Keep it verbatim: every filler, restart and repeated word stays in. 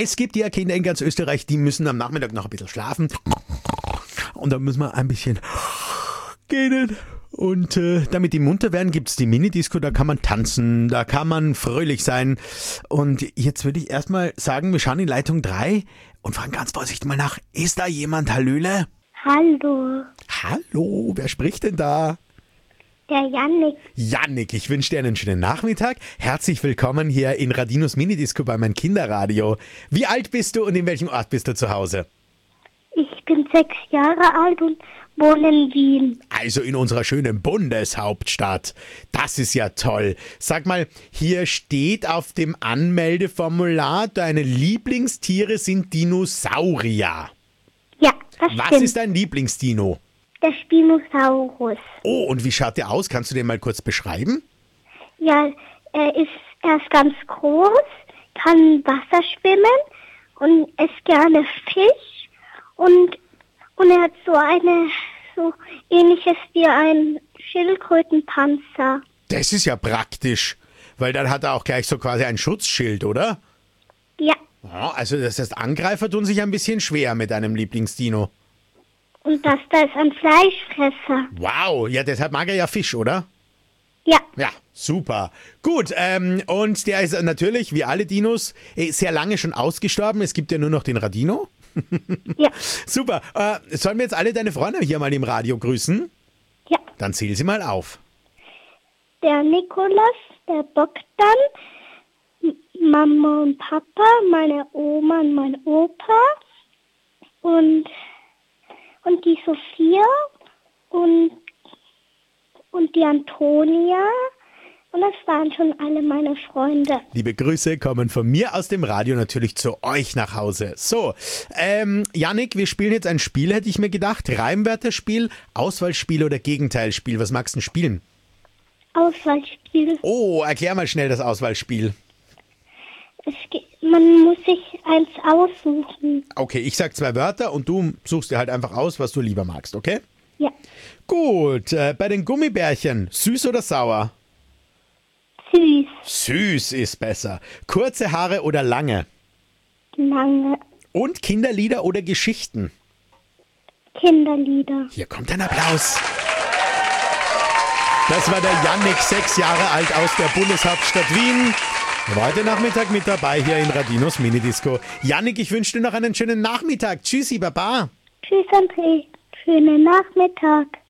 Es gibt ja Kinder in ganz Österreich, die müssen am Nachmittag noch ein bisschen schlafen. Und dann müssen wir ein bisschen gehen. Und äh, damit die munter werden, gibt's die Minidisco, da kann man tanzen, da kann man fröhlich sein. Und jetzt würde ich erstmal sagen, wir schauen in Leitung drei und fragen ganz vorsichtig mal nach, ist da jemand, Hallöle? Hallo, Hallo, wer spricht denn da? der Jannik. Jannik, ich wünsche dir einen schönen Nachmittag. Herzlich willkommen hier in Radinos Minidisco bei meinem Kinderradio. Wie alt bist du und in welchem Ort bist du zu Hause? Ich bin sechs Jahre alt und wohne in Wien. Also in unserer schönen Bundeshauptstadt. Das ist ja toll. Sag mal, hier steht auf dem Anmeldeformular, deine Lieblingstiere sind Dinosaurier. Ja, das Was stimmt. ist dein Lieblingsdino? Der Spinosaurus. Oh, und wie schaut der aus? Kannst du den mal kurz beschreiben? Ja, er ist, er ist ganz groß, kann im Wasser schwimmen und isst gerne Fisch und, und er hat so eine, so ähnliches wie ein Schildkrötenpanzer. Das ist ja praktisch, weil dann hat er auch gleich so quasi ein Schutzschild, oder? Ja, Ja, also das heißt, Angreifer tun sich ein bisschen schwer mit einem Lieblingsdino. und das da ist ein Fleischfresser. Wow, ja, deshalb mag er ja Fisch, oder? Ja, Ja, super. Gut, ähm, und der ist natürlich, wie alle Dinos, eh, sehr lange schon ausgestorben. Es gibt ja nur noch den Radino. ja, Super. Äh, sollen wir jetzt alle deine Freunde hier mal im Radio grüßen? ja. Dann zähl sie mal auf. Der Nikolaus, der Bogdan, M- Mama und Papa, meine Oma und mein Opa und, und die Sophia und, und die Antonia. Und das waren schon alle meine Freunde. Liebe Grüße kommen von mir aus dem Radio natürlich zu euch nach Hause. So, ähm, Jannik, wir spielen jetzt ein Spiel, hätte ich mir gedacht. Reimwörterspiel, Auswahlspiel oder Gegenteilspiel. Was magst du denn spielen? Auswahlspiel. Oh, erklär mal schnell das Auswahlspiel. Es, ge- man muss sich eins aussuchen. Okay, ich sag zwei Wörter und du suchst dir halt einfach aus, was du lieber magst, okay? Ja, Gut, äh, bei den Gummibärchen, süß oder sauer? süß, Süß ist besser. Kurze Haare oder lange? lange Und Kinderlieder oder Geschichten? Kinderlieder. Hier kommt ein Applaus. Das war der Jannik, sechs Jahre alt aus der Bundeshauptstadt Wien. War heute Nachmittag mit dabei hier in Radinos Minidisco. Jannik, ich wünsche dir noch einen schönen Nachmittag. Tschüssi, Baba. Tschüss, André. Schönen Nachmittag.